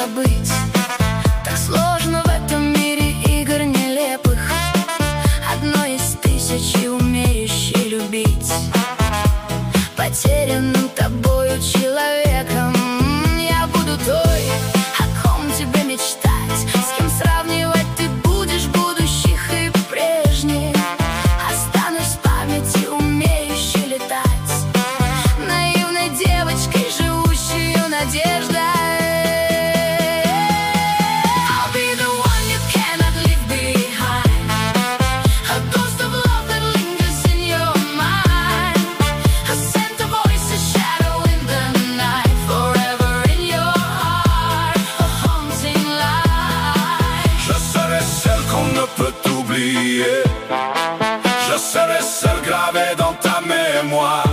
забыть. Так сложно в этом мире игр нелепых, одно из тысячи умеющей любить. Потерянным тобою человеком я буду той, о ком тебе мечтать, с кем сравнивать ты будешь будущих и прежних. Останусь в памяти умеющей летать, наивной девочкой, живущей надеждой. Je serai seul gravé dans ta mémoire.